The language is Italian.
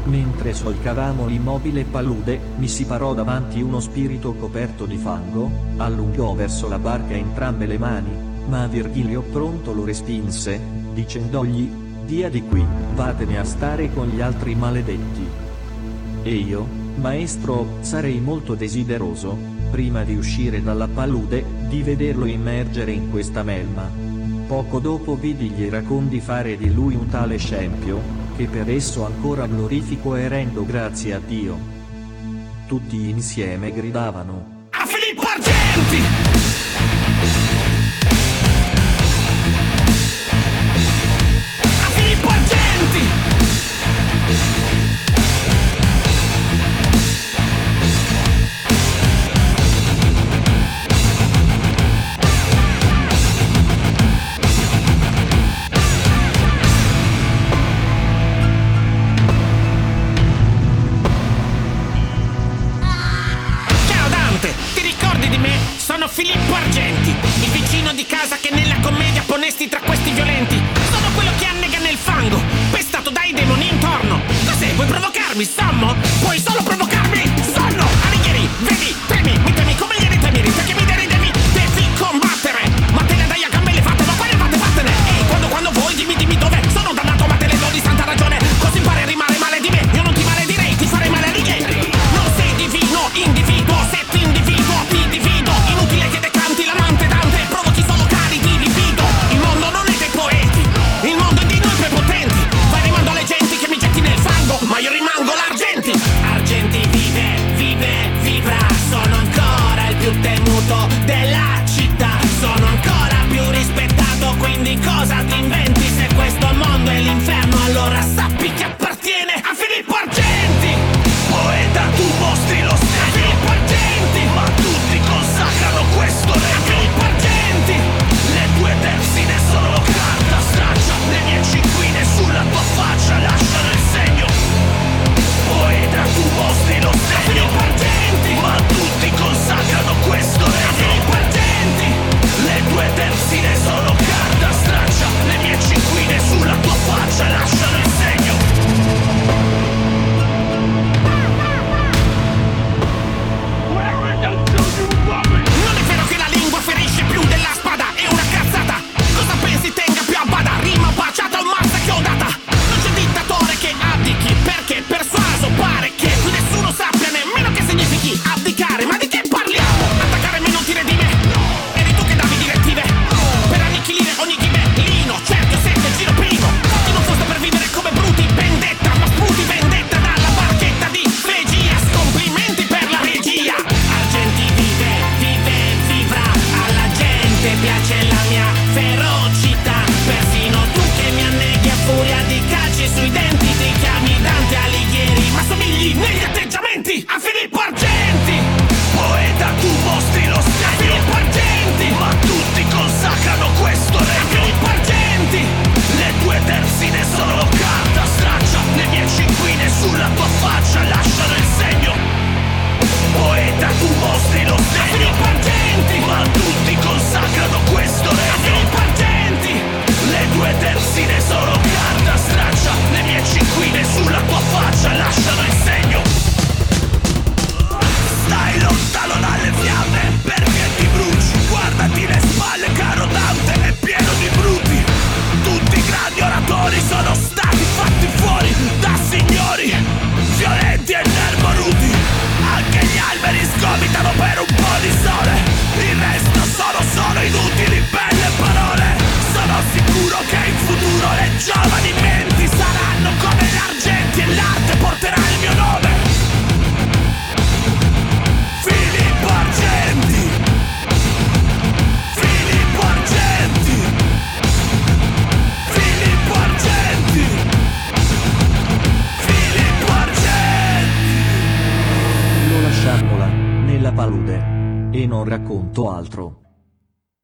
Mentre solcavamo l'immobile palude, mi si parò davanti uno spirito coperto di fango, allungò verso la barca entrambe le mani, ma Virgilio pronto lo respinse, dicendogli: «Via di qui, vattene a stare con gli altri maledetti». E io, maestro, sarei molto desideroso, prima di uscire dalla palude, di vederlo immergere in questa melma. Poco dopo vidi gli iracondi fare di lui un tale scempio, che per esso ancora glorifico e rendo grazie a Dio. Tutti insieme gridavano: «A Filippo Argenti!» «A Filippo Argenti!» Sono Filippo Argenti, il vicino di casa che nella commedia ponesti tra questi violenti. Sono quello che annega nel fango, pestato dai demoni intorno. Cos'è? Vuoi provocarmi, sommo? Puoi solo provocarmi, sonno! Alighieri, vedi, temi, mi temi come ieri temiri, perché mi deridevi, devi combattere. Ma te ne dai a gambe levate, ma quale fate vattene? Ehi, quando vuoi, dimmi dove. Sono dannato ma te le do di santa ragione. Così impari a rimare male di me, io non ti maledirei, ti farei male Alighieri. Non sei divino, individuo, se ti individuo, ti divido. Inutile che decanti l'amante Dante, provochi solo carichi di libido. Il mondo non è dei poeti, il mondo è di noi prepotenti. Vai rimando alle genti che mi getti nel fango, ma io rimango l'Argenti. Argenti vivrà, sono ancora il più temuto della città. Sono ancora più rispettato, quindi cosa ti inventi? Se questo mondo è l'inferno, allora sappi che appartiene a Filippo Argenti. Poeta, tu mostri lo segno, Filippo Argenti, ma tutti consacrano questo regno. Filippo Argenti, le tue terzine sono carta straccia, le mie cinquine sulla tua faccia lasciano il segno. Poeta, tu mostri lo segno, Filippo Argenti, ma tutti consacrano questo regno. Filippo Argenti, le tue terzine sono carta straccia, le mie cinquine sulla tua faccia lasciano il segno. Non è vero che la lingua ferisce più della spada, è una cazzata. Cosa pensi tenga più a bada? Rima baciata o mazza chiodata? Non c'è dittatore che abdichi, perché persuaso pare che nessuno sappia nemmeno che significhi abdicare. Ma di che parliamo? Attaccare me non ti redime? Eri tu che davi direttive per annichilire ogni ghibellino. Certo, sento il giro primo. Fatti non fosse per vivere come bruti, vendetta, ma sputi vendetta dalla barchetta di Fegia. Complimenti per la regia. Argenti vivrà, alla gente piace la mia ferocità. Persino tu che mi anneghi a furia di calci sui denti, ti chiami Dante Alighieri, ma somigli negli atteggiamenti a Filippo Argenti. Poeta, tu mostri lo segno, Filippo Argenti, ma tutti consacrano questo regno. Filippo Argenti, le tue terzine sono carta straccia, le mie cinquine sulla tua faccia lasciano il segno. Poeta, tu mostri lo segno, Filippo Argenti, ma tutti consacrano questo regno. Filippo Argenti, le tue terzine sono carta straccia, le mie cinquine sulla tua faccia lasciano il segno. Stai lontano dalle fiamme, perché ti bruci. Guardati le spalle, caro Dante, è pieno di bruti. Tutti i grandi oratori sono stati fatti fuori da signori violenti e nervoruti. Anche gli alberi sgomitano per un po' di sole, il resto sono solo inutili belle parole. Sono sicuro che in futuro le giovani menti saranno come l'Argenti e l'arte porterà il mio nome. Filippo Argenti, Filippo Argenti, Filippo Argenti, Filippo Argenti. Lo lasciammo là, nella palude. E non racconto altro.